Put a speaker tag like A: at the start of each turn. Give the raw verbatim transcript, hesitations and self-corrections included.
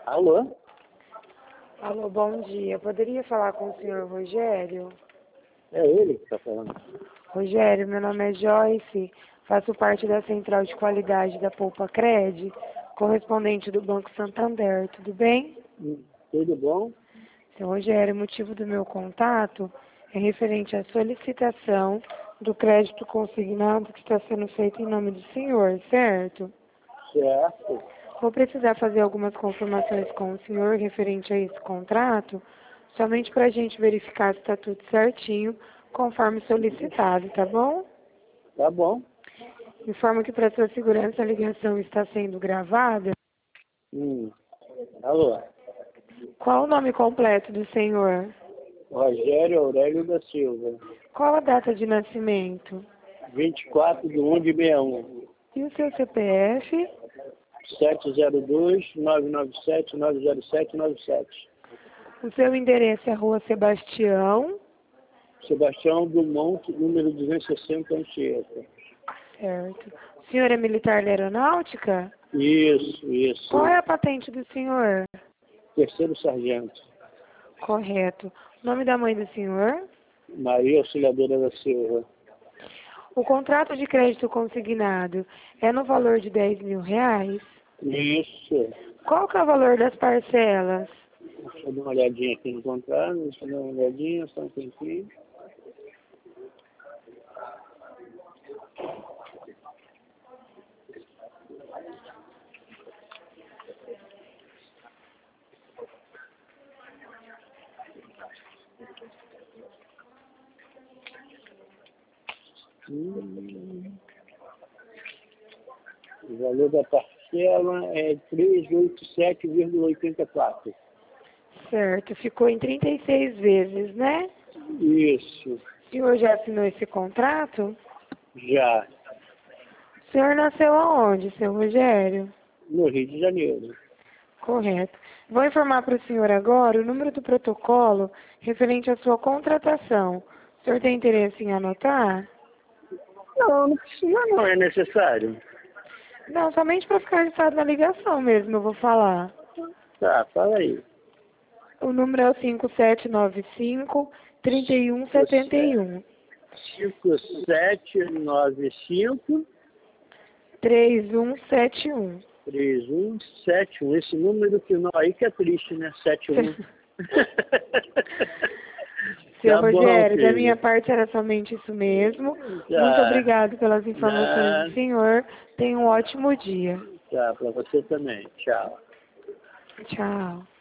A: Alô?
B: Alô, bom dia. Poderia falar com o senhor Rogério?
A: É ele que está falando.
B: Rogério, meu nome é Joyce, faço parte da Central de Qualidade da Poupa Cred, correspondente do Banco Santander, tudo bem?
A: Hum, Tudo bom?
B: Seu Rogério, o motivo do meu contato é referente à solicitação do crédito consignado que está sendo feito em nome do senhor, certo?
A: Certo.
B: Vou precisar fazer algumas confirmações com o senhor referente a esse contrato, somente para a gente verificar se está tudo certinho, conforme solicitado, tá bom?
A: Tá bom.
B: Informo que para sua segurança a ligação está sendo gravada.
A: Hum. Alô?
B: Qual o nome completo do senhor?
A: Rogério Aurélio da Silva.
B: Qual a data de nascimento?
A: vinte e quatro de um de sessenta e um.
B: E o seu C P F?
A: sete zero dois, nove nove sete, nove zero sete nove sete.
B: O seu endereço é Rua Sebastião?
A: Sebastião Dumont, número duzentos e sessenta, Anchieta.
B: Certo. O senhor é militar da aeronáutica?
A: Isso, isso.
B: Qual é a patente do senhor?
A: Terceiro sargento.
B: Correto. O nome da mãe do senhor?
A: Maria Auxiliadora da Silva.
B: O contrato de crédito consignado é no valor de dez mil reais?
A: Isso.
B: Qual que é o valor das parcelas?
A: Deixa eu dar uma olhadinha aqui no contrato. Deixa eu dar uma olhadinha, só um tempinho. Hum. O valor da parcela é trezentos e oitenta e sete vírgula oitenta e quatro.
B: Certo, ficou em trinta e seis vezes, né?
A: Isso,
B: O senhor já assinou esse contrato?
A: já,
B: O senhor nasceu aonde, seu Rogério?
A: no Rio de Janeiro.
B: Correto. Vou informar para o senhor agora o número do protocolo referente à sua contratação. O senhor tem interesse em anotar?
A: Não, não precisa não, é necessário.
B: Não, somente para ficar registrado na ligação mesmo, eu vou falar.
A: Tá, fala aí.
B: O número é o cinco sete nove cinco, três um sete um.
A: cinco sete nove cinco,
B: três um sete um.
A: três um sete um. Esse número final aí que é triste, né? sete um.
B: Seu
A: Tá bom,
B: Rogério, da
A: filho.
B: minha parte era somente isso mesmo.
A: Tá.
B: Muito obrigado pelas informações
A: Tá.
B: do senhor. Tenha um ótimo dia.
A: Tá, pra você também. Tchau.
B: Tchau.